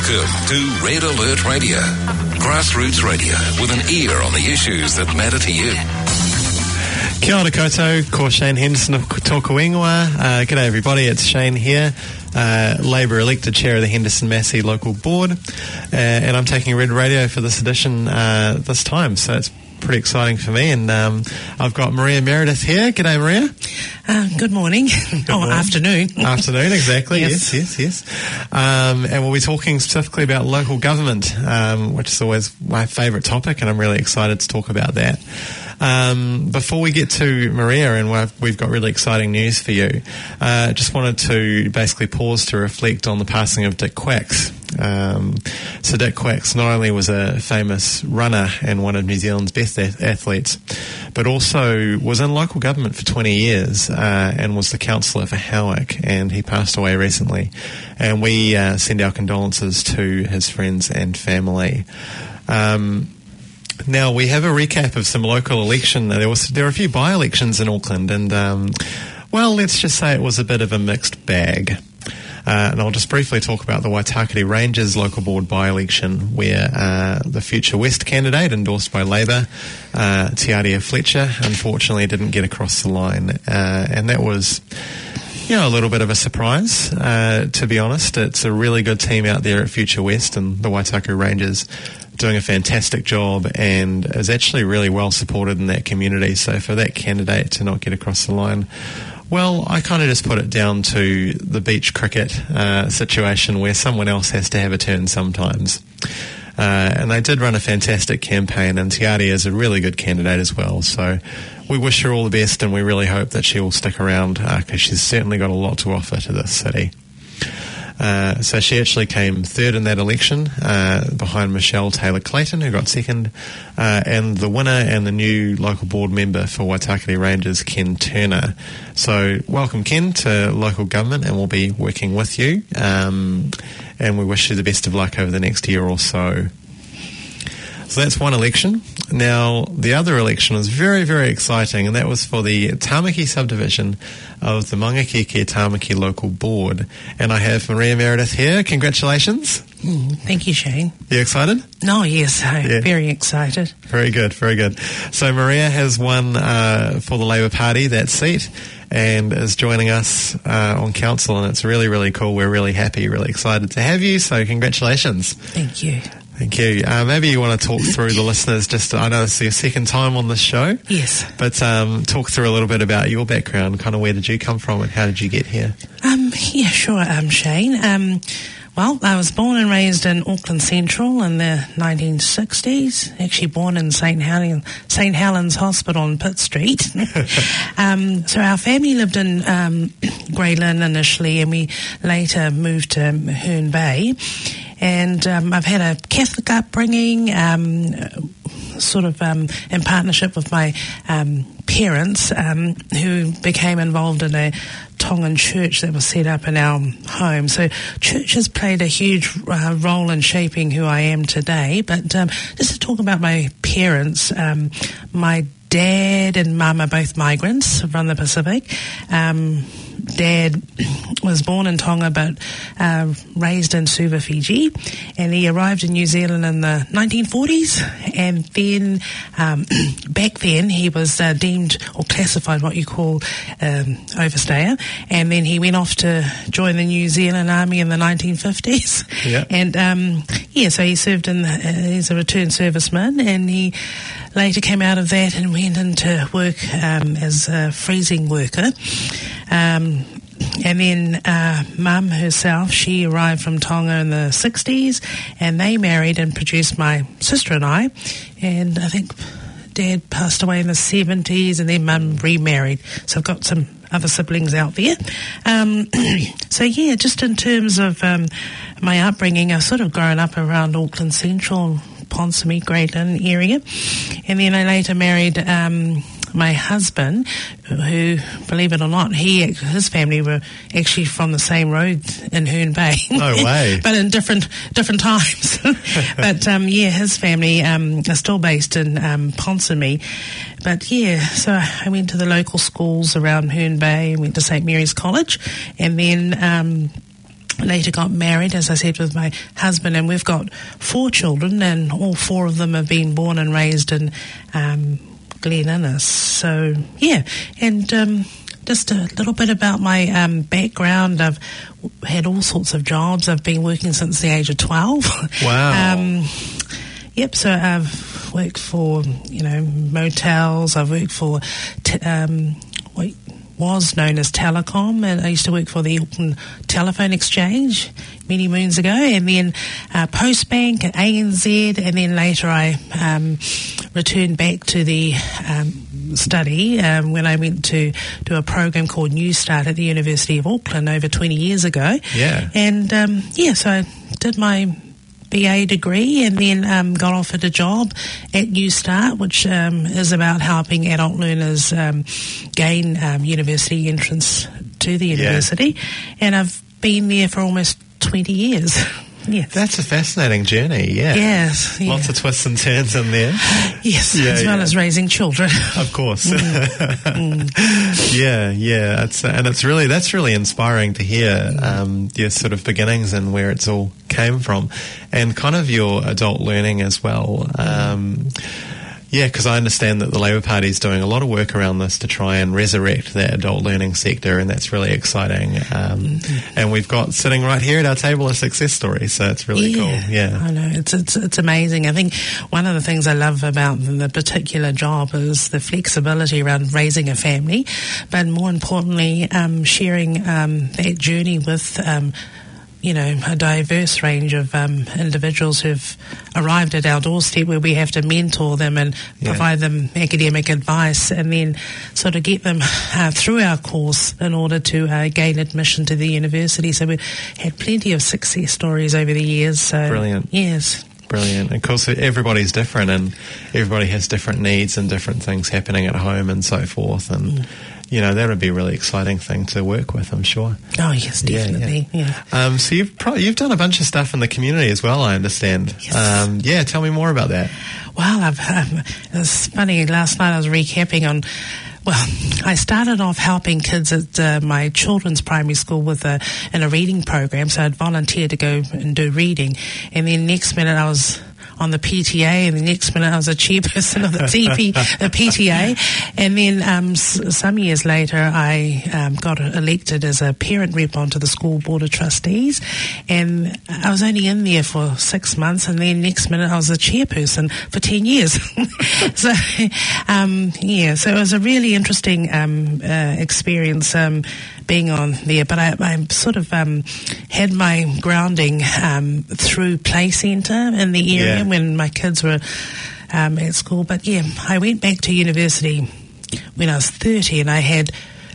Welcome to Red Alert Radio, grassroots radio with an ear on the issues that matter to you. Kia ora koutou, ko Shane Henderson of Tōku Ingoa. G'day everybody, it's Shane here, Labour elected chair of the Henderson Massey Local Board, and I'm taking Red Radio for this edition this time, so it's pretty exciting for me. And I've got Maria Meredith here. G'day, Maria. Good morning. Morning. Afternoon. Afternoon, exactly. Yes. Yes. And we'll be talking specifically about local government, which is always my favourite topic, and I'm really excited to talk about that. Before we get to Maria, and we've got really exciting news for you, just wanted to basically pause to reflect on the passing of Dick Quacks. So Dick Quacks not only was a famous runner and one of New Zealand's best athletes, but also was in local government for 20 years and was the councillor for Howick, and he passed away recently. And we send our condolences to his friends and family. Now, we have a recap of some local election. There were a few by-elections in Auckland, and, let's just say it was a bit of a mixed bag. And I'll just briefly talk about the Waitakere Rangers local board by-election, where the Future West candidate, endorsed by Labour, Te Aria Fletcher, unfortunately didn't get across the line. And that was, a little bit of a surprise, to be honest. It's a really good team out there at Future West, and the Waitakere Rangers doing a fantastic job and is actually really well supported in that community. So for that candidate to not get across the line, well, I kind of just put it down to the beach cricket situation where someone else has to have a turn sometimes. And they did run a fantastic campaign, and Te Aria is a really good candidate as well. So we wish her all the best, and we really hope that she will stick around because she's certainly got a lot to offer to this city. So she actually came third in that election, behind Michelle Taylor-Clayton, who got second, and the winner and the new local board member for Waitakere Rangers, Ken Turner. So welcome, Ken, to local government, and we'll be working with you, and we wish you the best of luck over the next year or so. So that's one election. Now, the other election was very, very exciting, and that was for the Tāmaki subdivision of the Mangakeke Tāmaki Local Board. And I have Maria Meredith here. Congratulations. Thank you, Shane. You excited? Oh, yes. Very excited. Very good, very good. So Maria has won for the Labour Party that seat and is joining us on council, and it's really, really cool. We're really happy, really excited to have you. So congratulations. Thank you. Thank you. Maybe you want to talk through the listeners, I know this is your second time on this show. Yes. But talk through a little bit about your background, kind of where did you come from and how did you get here? Yeah, sure, Shane. Well, I was born and raised in Auckland Central in the 1960s, actually born in St. Helens Hospital on Pitt Street. So our family lived in Grey Lynn initially, and we later moved to Herne Bay. And I've had a Catholic upbringing, in partnership with my parents, who became involved in a Tongan church that was set up in our home. So church has played a huge role in shaping who I am today. But just to talk about my parents, my dad and mum are both migrants from the Pacific. Dad was born in Tonga but raised in Suva, Fiji, and he arrived in New Zealand in the 1940s, and then back then he was deemed or classified what you call overstayer, and then he went off to join the New Zealand Army in the 1950s. Yeah. And so he served he's a returned serviceman, and he later came out of that and went into work as a freezing worker. And then Mum herself, she arrived from Tonga in the 60s, and they married and produced my sister and I. And I think Dad passed away in the 70s, and then Mum remarried. So I've got some other siblings out there. Just in terms of my upbringing, I've sort of grown up around Auckland Central, Ponsonby, Grey Lynn area. And then I later married my husband, who, believe it or not, his family were actually from the same road in Herne Bay. No way. But in different times. But his family are still based in Ponsonby. But so I went to the local schools around Herne Bay, went to St Mary's College, and then later got married, as I said, with my husband, and we've got 4 children, and all 4 of them have been born and raised in Glen Innes. So, yeah, and just a little bit about my background. I've had all sorts of jobs. I've been working since the age of 12. Wow. Yep, so I've worked for, motels. I've worked for what was known as Telecom, and I used to work for the Auckland Telephone Exchange many moons ago, and then Postbank, ANZ, and then later I returned back to the study when I went to do a program called New Start at the University of Auckland over 20 years ago. Yeah. And, so I did my BA degree and then got offered a job at New Start, which is about helping adult learners gain university entrance to the university. And I've been there for almost 20 years. Yes. That's a fascinating journey, yeah. Yes. Yeah. Lots of twists and turns in there. Yes, as well as raising children. Of course. Yeah. That's really inspiring to hear your sort of beginnings and where it's all came from, and kind of your adult learning as well. Yeah, because I understand that the Labour Party is doing a lot of work around this to try and resurrect that adult learning sector, and that's really exciting. And we've got sitting right here at our table a success story, so it's really cool. Yeah, I know, it's amazing. I think one of the things I love about the particular job is the flexibility around raising a family, but more importantly, sharing that journey with a diverse range of individuals who've arrived at our doorstep, where we have to mentor them and provide them academic advice, and then sort of get them through our course in order to gain admission to the university. So we've had plenty of success stories over the years. So, brilliant. Yes. Brilliant. Of course, everybody's different, and everybody has different needs and different things happening at home and so forth. And that would be a really exciting thing to work with, I'm sure. Oh yes, definitely. Yeah. So you've done a bunch of stuff in the community as well, I understand. Yes. Tell me more about that. Well, it's funny. Last night I was recapping on. Well, I started off helping kids at my children's primary school in a reading program, so I'd volunteered to go and do reading. And then next minute I was on the PTA, and the next minute I was a chairperson of the PTA. And then some years later I got elected as a parent rep onto the school board of trustees, and I was only in there for 6 months, and then next minute I was a chairperson for 10 years. So so it was a really interesting experience being on there, but I sort of had my grounding through Play Centre in the area when my kids were at school. But I went back to university when I was 30, and I had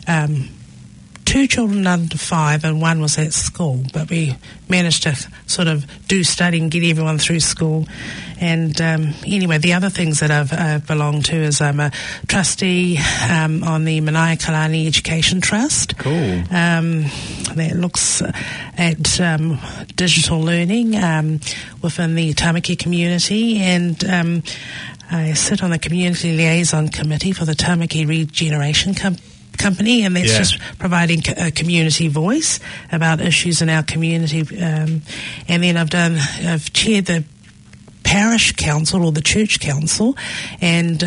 2 children under 5 and 1 was at school, but we managed to sort of do study and get everyone through school. And anyway, the other things that I've belonged to is I'm a trustee on the Manaiakalani Education Trust. Cool. That looks at digital learning within the Tamaki community, and I sit on the Community Liaison Committee for the Tamaki Regeneration Company, and that's just providing a community voice about issues in our community. And then I've chaired the parish council or the church council, and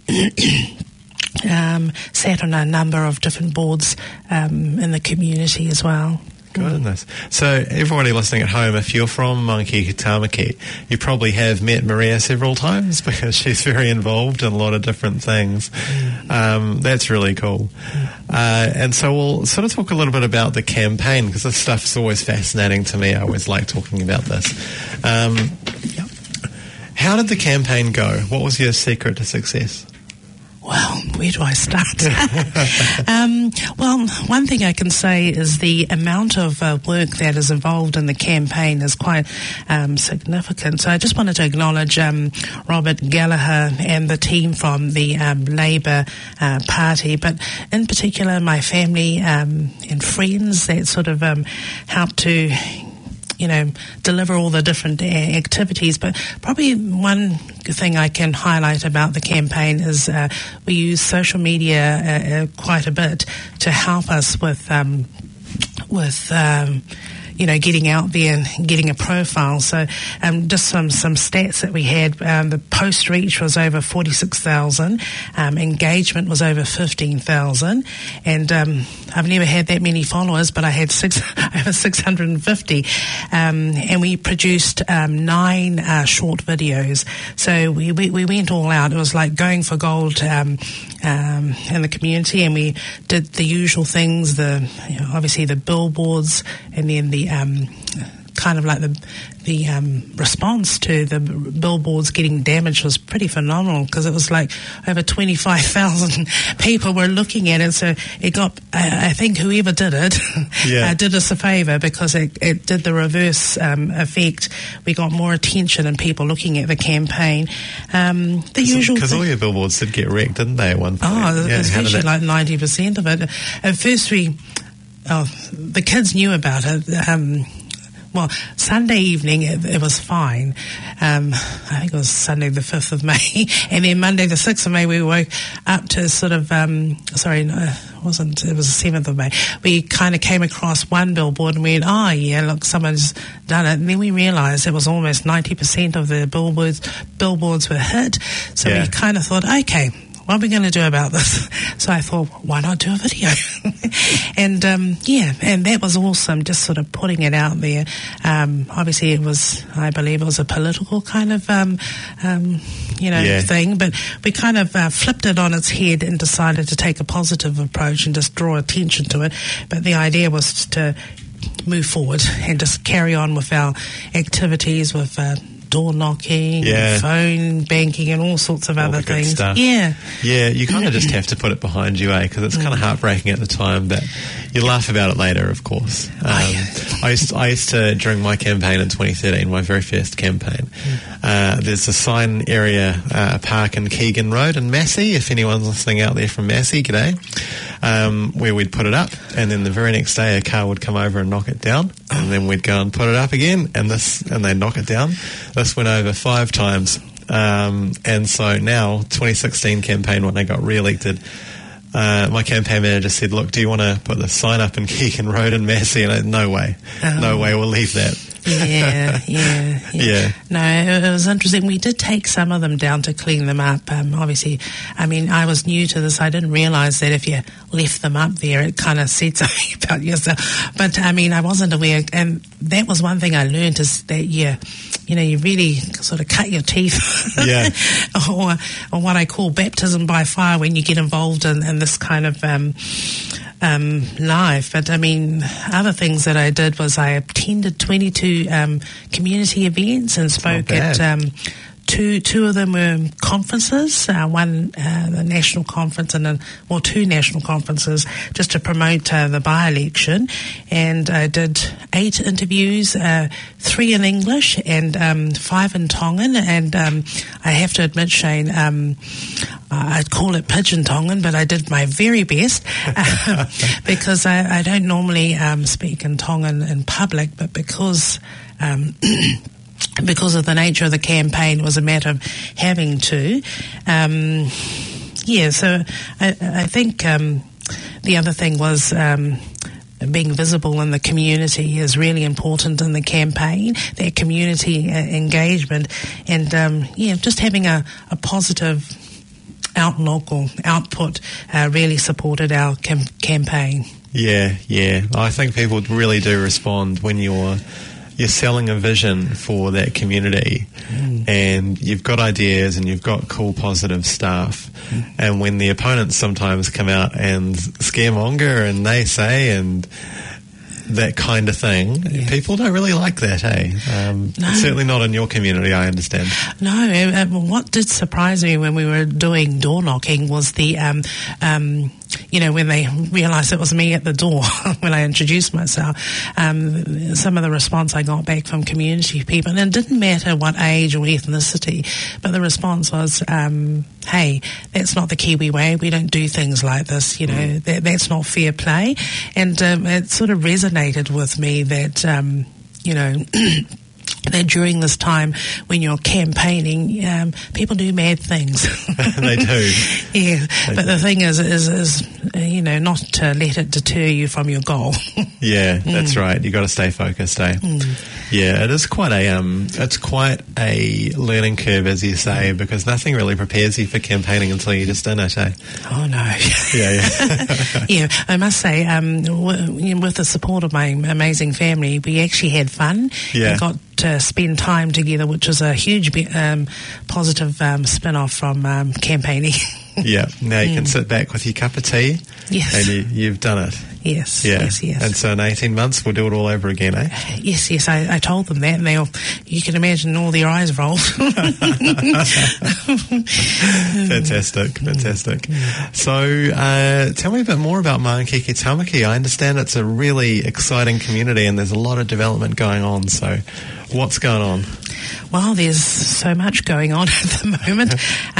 sat on a number of different boards in the community as well. Goodness. So everybody listening at home, if you're from Mangi Tamaki, you probably have met Maria several times because she's very involved in a lot of different things. That's really cool. And so we'll sort of talk a little bit about the campaign, because this stuff is always fascinating to me. I always like talking about this. How did the campaign go? What was your secret to success? Well, where do I start? Well, one thing I can say is the amount of work that is involved in the campaign is quite significant. So I just wanted to acknowledge Robert Gallagher and the team from the Labour Party, but in particular my family and friends that sort of helped to deliver all the different activities. But probably one thing I can highlight about the campaign is we use social media quite a bit to help us with getting out there and getting a profile. So just some stats that we had. The post reach was over 46,000. Engagement was over 15,000. And I've never had that many followers, but I had over 650. And we produced 9 short videos. So we went all out. It was like going for gold in the community, and we did the usual things, obviously the billboards, and then the kind of like the response to the billboards getting damaged was pretty phenomenal, because it was like over 25,000 people were looking at it. So it got, I think whoever did it did us a favour, because it did the reverse effect. We got more attention and people looking at the campaign. The usual, because all your billboards did get wrecked, didn't they, at one point? Especially like 90% of it. At first the kids knew about it. Well, Sunday evening it was fine. I think it was Sunday the 5th of May. And then Monday the 6th of May we woke up to sort of, it was the 7th of May. We kind of came across one billboard and we went, oh yeah, look, someone's done it. And then we realised it was almost 90% of the billboards were hit. So we kind of thought, okay, what are we going to do about this? So I thought, why not do a video? and that was awesome, just sort of putting it out there. Obviously I believe it was a political kind of, thing, but we kind of flipped it on its head and decided to take a positive approach and just draw attention to it. But the idea was to move forward and just carry on with our activities with door knocking, phone banking, and all sorts of other things. Stuff. Yeah, you kind of just have to put it behind you, because it's kind of heartbreaking at the time, but you laugh about it later, of course. I used to, during my campaign in 2013, my very first campaign, there's a sign area, a park in Keegan Road in Massey, if anyone's listening out there from Massey, g'day, where we'd put it up, and then the very next day a car would come over and knock it down, and then we'd go and put it up again, and they'd knock it down. This went over 5 times. And so now, 2016 campaign, when I got re-elected, my campaign manager said, look, do you want to put the sign up in Keegan Road in Massey? And I said, no way, we'll leave that. Yeah. No, it was interesting. We did take some of them down to clean them up. Obviously, I mean, I was new to this. I didn't realise that if you left them up there, it kind of said something about yourself. But, I mean, I wasn't aware. And that was one thing I learned, is that, you really sort of cut your teeth. or what I call baptism by fire, when you get involved in this kind of live. But I mean, other things that I did was I attended 22 community events and spoke at two of them were conferences, one the national conference and two national conferences, just to promote the by-election. And I did 8 interviews, 3 in English and 5 in Tongan. And I have to admit, Shane, I'd call it Pidgin Tongan, but I did my very best because I don't normally speak in Tongan in public, but because of the nature of the campaign, it was a matter of having to. So I think the other thing was being visible in the community is really important in the campaign, that community engagement, and just having a positive outlook or output really supported our campaign. Yeah. I think people really do respond when you're selling a vision for that community, and you've got ideas and you've got cool, positive stuff. And when the opponents sometimes come out and scaremonger and naysay and that kind of thing, people don't really like that, No. Certainly not in your community, I understand. No, what did surprise me when we were doing door knocking was the when they realised it was me at the door when I introduced myself, some of the response I got back from community people, and it didn't matter what age or ethnicity, but the response was, hey, that's not the Kiwi way, we don't do things like this, that's not fair play. And it sort of resonated with me that, that during this time when you're campaigning, people do mad things. They do. Yeah, but the thing is, not to let it deter you from your goal. Yeah, that's right. You got to stay focused, eh? Yeah, it is quite a learning curve, as you say, because nothing really prepares you for campaigning until you're just in it, eh? Oh no. Yeah. Yeah, I must say, with the support of my amazing family, we actually had fun. Yeah. And got to spend time together, which was a huge positive spin-off from campaigning. Yeah, now you can sit back with your cup of tea. Yes. And you've done it. Yes, yeah. yes. And so in 18 months, we'll do it all over again, eh? Yes, I told them that, and you can imagine all their eyes rolled. Fantastic. So tell me a bit more about Māngekeke Tāmaki. I understand it's a really exciting community and there's a lot of development going on, so what's going on? Well, there's so much going on at the moment.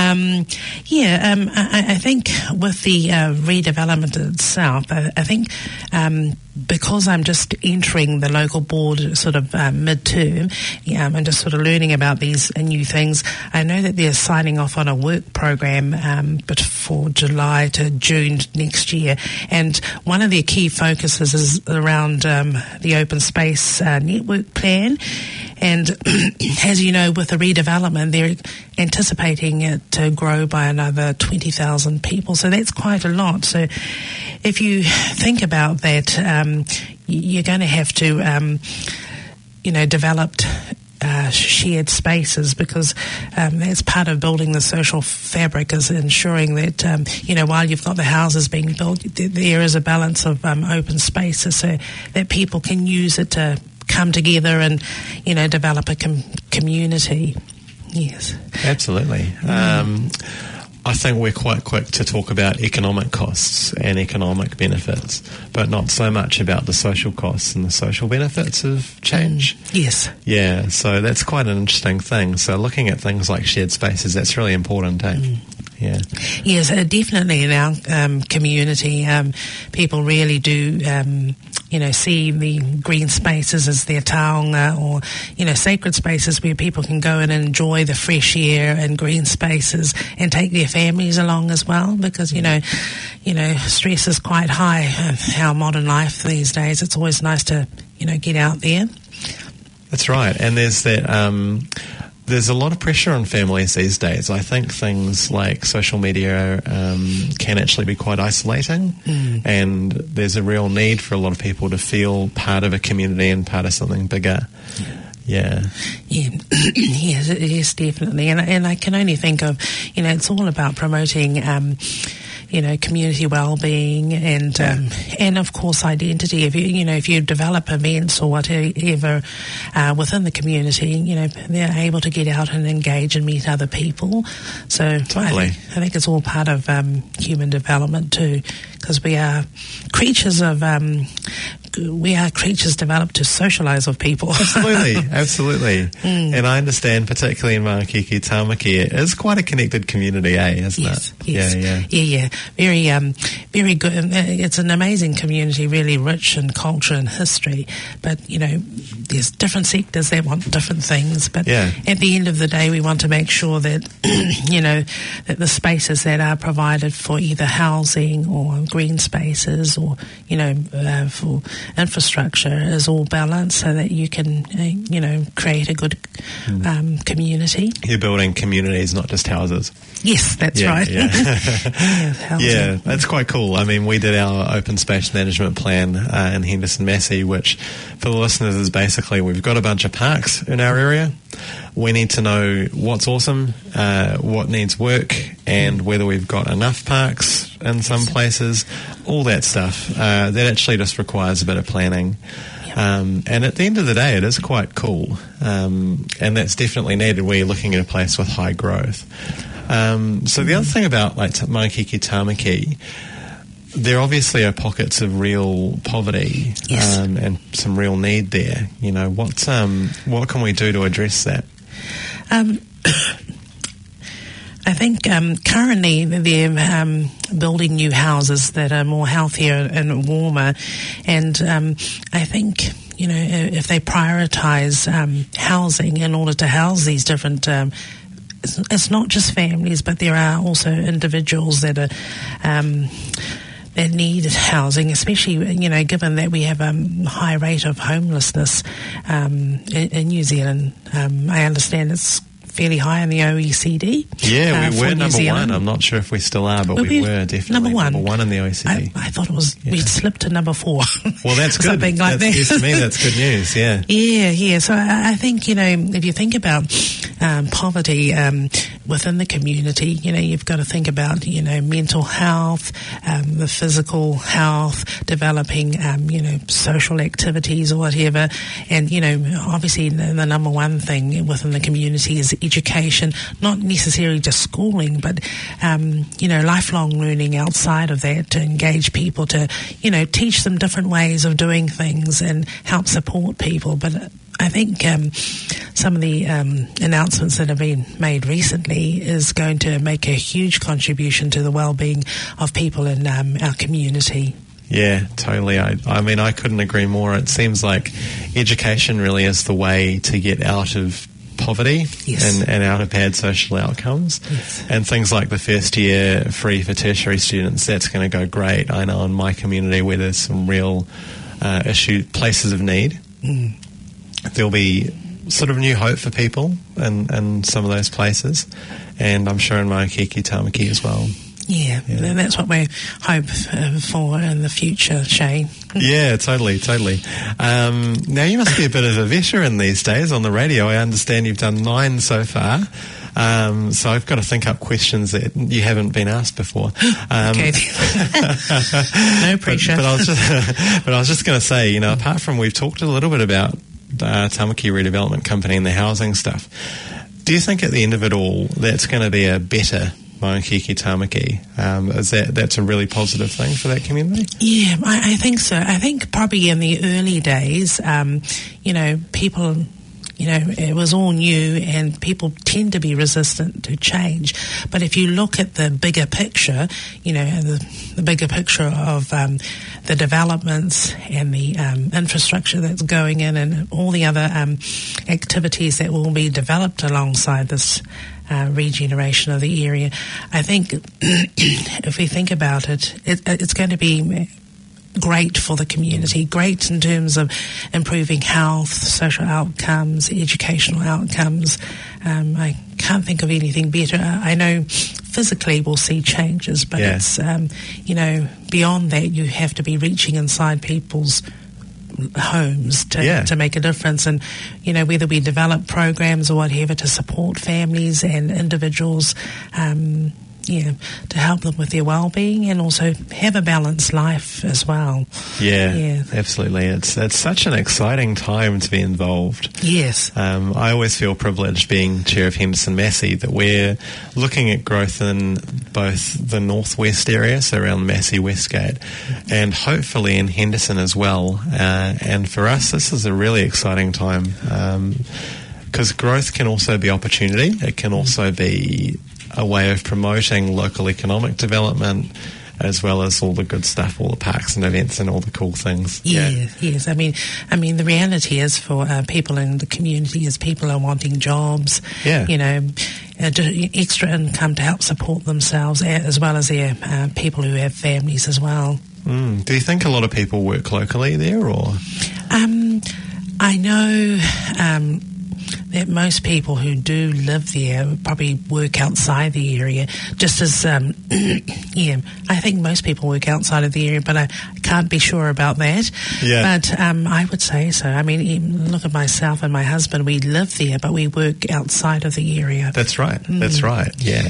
I think with the redevelopment itself, I think because I'm just entering the local board sort of mid-term, and just sort of learning about these new things, I know that they're signing off on a work program but for July to June next year. And one of their key focuses is around the open space network plan. And as you know, with the redevelopment, they're anticipating it to grow by another 20,000 people. So that's quite a lot. So if you think about that, you're going to have to, develop shared spaces, because that's part of building the social fabric, is ensuring that, while you've got the houses being built, there is a balance of open spaces so that people can use it to come together and, develop a community. Yes. Absolutely. I think we're quite quick to talk about economic costs and economic benefits, but not so much about the social costs and the social benefits of change. Yes. Yeah, so that's quite an interesting thing. So looking at things like shared spaces, that's really important, eh? Yeah. Yes, definitely in our community, people really do, see the green spaces as their taonga, or, sacred spaces where people can go in and enjoy the fresh air and green spaces and take their families along as well, because, stress is quite high in our modern life these days. It's always nice to, get out there. That's right. And there's that... there's a lot of pressure on families these days. I think things like social media can actually be quite isolating, and there's a real need for a lot of people to feel part of a community and part of something bigger. Yeah. Yes, definitely. And I can only think of, it's all about promoting community well-being and of course identity. If you develop events or whatever within the community, they're able to get out and engage and meet other people. So totally. I think it's all part of human development too, because we are creatures developed to socialise with people. Absolutely. And I understand, particularly in Māngekeke Tāmaki, it is quite a connected community, isn't it? Yes. Yeah. Very good. It's an amazing community, really rich in culture and history. But, there's different sectors that want different things. But at the end of the day, we want to make sure that, that the spaces that are provided for either housing or green spaces or, for infrastructure is all balanced so that you can, create a good community. You're building communities, not just houses. Yes, that's right. Yeah, that's quite cool. I mean, we did our open space management plan in Henderson Massey, which for the listeners is basically we've got a bunch of parks in our area. We need to know what's awesome, what needs work, and whether we've got enough parks in some places, all that stuff. That actually just requires a bit of planning. And at the end of the day, it is quite cool. And that's definitely needed when you're looking at a place with high growth. So the other thing about Māngekeke Tāmaki, there obviously are pockets of real poverty and some real need there. What can we do to address that? I think currently they're building new houses that are more healthier and warmer, and I think if they prioritise housing in order to house these different. It's not just families, but there are also individuals that are. That need housing, especially, given that we have a high rate of homelessness in New Zealand. I understand it's fairly high in the OECD. Yeah, we were number Zealand. one. I'm not sure if we still are, but we were definitely number one in the OECD. I thought it was we'd slipped to number 4. Well, that's good. Something like that. To me, that's good news. Yeah. Yeah. So I think if you think about poverty within the community, you've got to think about mental health, the physical health, developing social activities or whatever, and obviously the number one thing within the community is education, not necessarily just schooling, but lifelong learning outside of that, to engage people, to teach them different ways of doing things and help support people. But I think some of the announcements that have been made recently is going to make a huge contribution to the well-being of people in our community. Yeah, totally. I mean, I couldn't agree more. It seems like education really is the way to get out of poverty. Yes. and out of bad social outcomes. Yes. And things like the first year free for tertiary students, that's going to go great. I know in my community where there's some real places of need, there'll be sort of new hope for people in some of those places, and I'm sure in Maungakeki Tamaki as well. Yeah, that's what we hope for in the future, Shane. Yeah, totally. Now, you must be a bit of a veteran these days on the radio. I understand you've done 9 so far. So I've got to think up questions that you haven't been asked before. Okay. No pressure. But I was just going to say, apart from we've talked a little bit about Tamaki Redevelopment Company and the housing stuff, do you think at the end of it all that's going to be a better Maungakeki Tamaki? That's a really positive thing for that community? Yeah, I think so. I think probably in the early days, people, it was all new and people tend to be resistant to change. But if you look at the bigger picture, the bigger picture of the developments and the infrastructure that's going in and all the other activities that will be developed alongside this regeneration of the area, I think if we think about it, it's going to be great for the community, great in terms of improving health, social outcomes, educational outcomes. I can't think of anything better. I know physically we'll see changes, but it's, beyond that you have to be reaching inside people's homes to make a difference. And whether we develop programs or whatever to support families and individuals, to help them with their well-being and also have a balanced life as well. Yeah. Absolutely. It's such an exciting time to be involved. Yes. I always feel privileged being chair of Henderson Massey that we're looking at growth in both the northwest area, so around Massey Westgate, and hopefully in Henderson as well. And for us, this is a really exciting time because growth can also be opportunity. It can also be a way of promoting local economic development, as well as all the good stuff, all the parks and events and all the cool things. Yes. I mean, the reality is for people in the community is people are wanting jobs, extra income to help support themselves, as well as their people who have families as well. Do you think a lot of people work locally there, or? I know that most people who do live there probably work outside the area, just as, I think most people work outside of the area, but I can't be sure about that. Yeah. But I would say so. I mean, look at myself and my husband, we live there, but we work outside of the area. That's right. That's right. Yeah.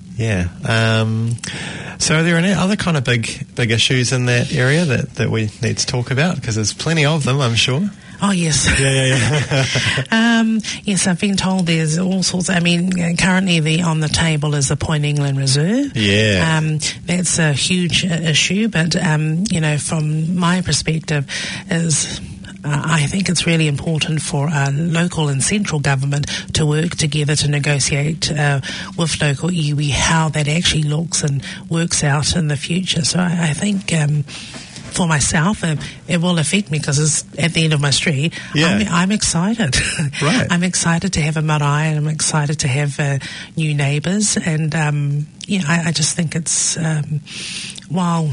So are there any other kind of big issues in that area that we need to talk about? Because there's plenty of them, I'm sure. Oh, yes. Yeah. Yes, I've been told there's all sorts. I mean, currently on the table is the Point England Reserve. Yeah. That's a huge issue, but, from my perspective is... I think it's really important for local and central government to work together to negotiate with local iwi how that actually looks and works out in the future. So I think for myself, it will affect me because it's at the end of my street. Yeah. I'm excited. Right. I'm excited to have a marae, and I'm excited to have new neighbours. And, I just think it's, while,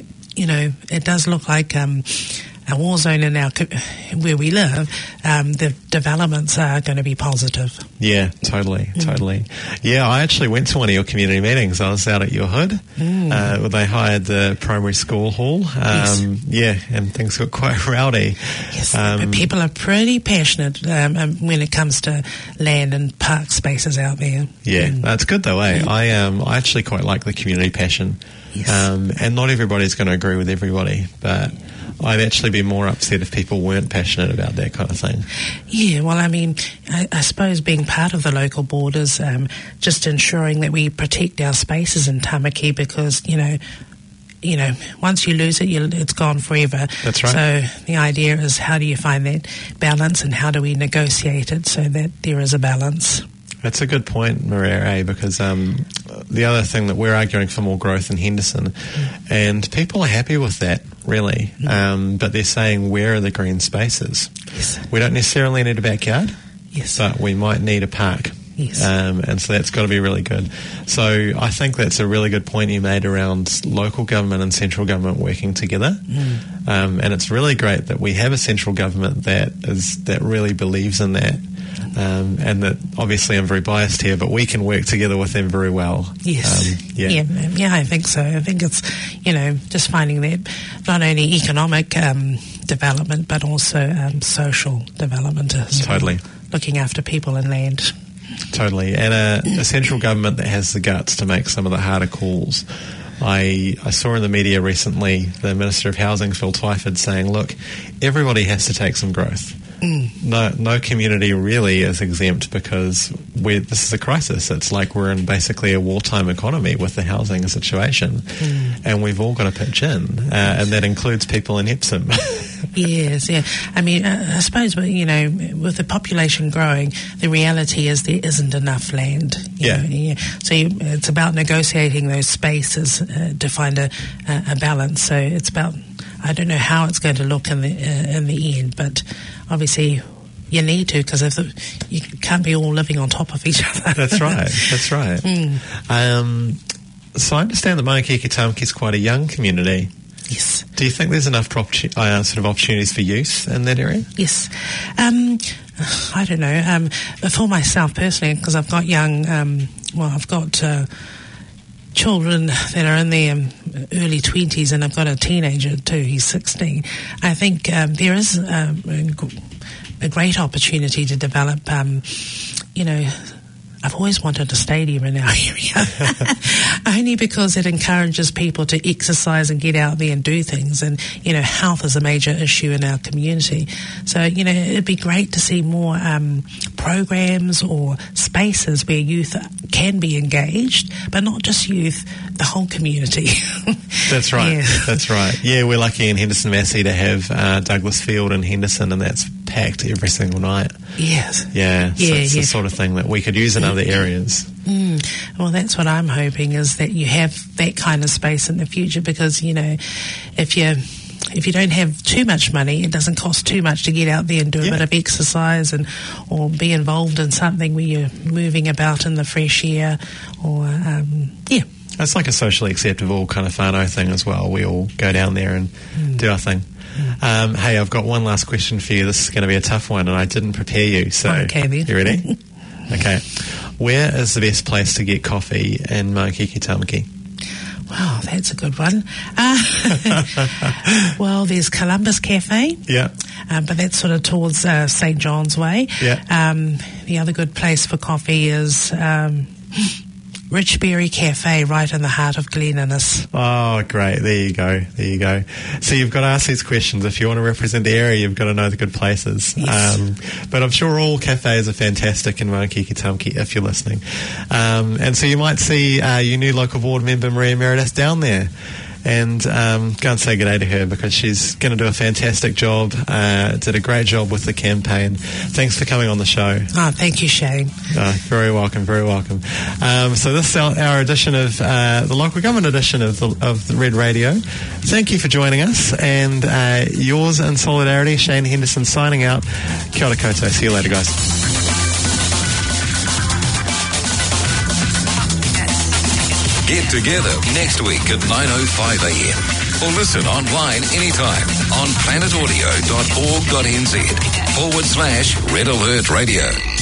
it does look like a war zone in where we live, the developments are going to be positive. Yeah, totally. Yeah, I actually went to one of your community meetings. I was out at your hood where they hired the primary school hall. Yes. Yeah, and things got quite rowdy. Yes, but people are pretty passionate when it comes to land and park spaces out there. Yeah, that's good though, eh? I actually quite like the community passion. Yes. And not everybody's going to agree with everybody, but I'd actually be more upset if people weren't passionate about that kind of thing. Yeah, well, I mean, I suppose being part of the local board is just ensuring that we protect our spaces in Tamaki because, once you lose it, it's gone forever. That's right. So the idea is how do you find that balance and how do we negotiate it so that there is a balance? That's a good point, Maria, because the other thing that we're arguing for more growth in Henderson, and people are happy with that, really, but they're saying, where are the green spaces? Yes. We don't necessarily need a backyard, yes, but we might need a park. Yes. And so that's got to be really good. So I think that's a really good point you made around local government and central government working together. And it's really great that we have a central government that really believes in that. And that obviously I'm very biased here, but we can work together with them very well. Yes. Yeah, I think so. I think it's, just finding that not only economic development, but also social development as totally. well, looking after people and land. Totally. And a central government that has the guts to make some of the harder calls. I saw in the media recently the Minister of Housing, Phil Twyford, saying, look, everybody has to take some growth. No community really is exempt because this is a crisis. It's like we're in basically a wartime economy with the housing situation, and we've all got to pitch in, and that includes people in Epsom. Yes, yeah. I mean, I suppose, with the population growing, the reality is there isn't enough land. You know. So it's about negotiating those spaces to find a balance. So it's about, I don't know how it's going to look in the end, but obviously you need to, because you can't be all living on top of each other. That's right. So I understand that Maungakiekie Tamaki is quite a young community. Yes. Do you think there's enough sort of opportunities for youth in that area? Yes. I don't know. For myself personally, because I've got I've got children that are in their early 20s, and I've got a teenager too. He's 16. I think there is a great opportunity to develop. I've always wanted a stadium in our area, only because it encourages people to exercise and get out there and do things. And, health is a major issue in our community. So, it'd be great to see more programs or spaces where youth can be engaged, but not just youth, the whole community. That's right. Yeah. That's right. Yeah, we're lucky in Henderson Massey to have Douglas Field in Henderson, and that's packed every single night. Yes. Yeah. So it's the sort of thing that we could use in other areas. Well, that's what I'm hoping, is that you have that kind of space in the future, because, if you don't have too much money, it doesn't cost too much to get out there and do a bit of exercise or be involved in something where you're moving about in the fresh air or, It's like a socially acceptable kind of whānau thing as well. We all go down there and do our thing. Hey, I've got one last question for you. This is going to be a tough one, and I didn't prepare you. So, okay, then. You ready? Okay. Where is the best place to get coffee in Maungakiekie Tamaki? Wow, that's a good one. Well, there's Columbus Cafe. Yeah. But that's sort of towards St. John's Way. Yeah. The other good place for coffee is Richberry Cafe, right in the heart of Glen Innes. Oh, great. There you go. So you've got to ask these questions. If you want to represent the area, you've got to know the good places. Yes. But I'm sure all cafes are fantastic in Maungakiekie Tamaki if you're listening. And so you might see your new local board member, Maria Meredith, down there. and go and say good day to her, because she's going to do a fantastic job. Did a great job with the campaign. Thanks for coming on the show. Oh, thank you, Shane. Very welcome, very welcome. So this is our edition of the local government edition of the Red Radio. Thank you for joining us, and yours in solidarity, Shane Henderson signing out. Kia ora koutou. See you later, guys. Get together next week at 9:05 a.m. or listen online anytime on planetaudio.org.nz/Red Alert Radio.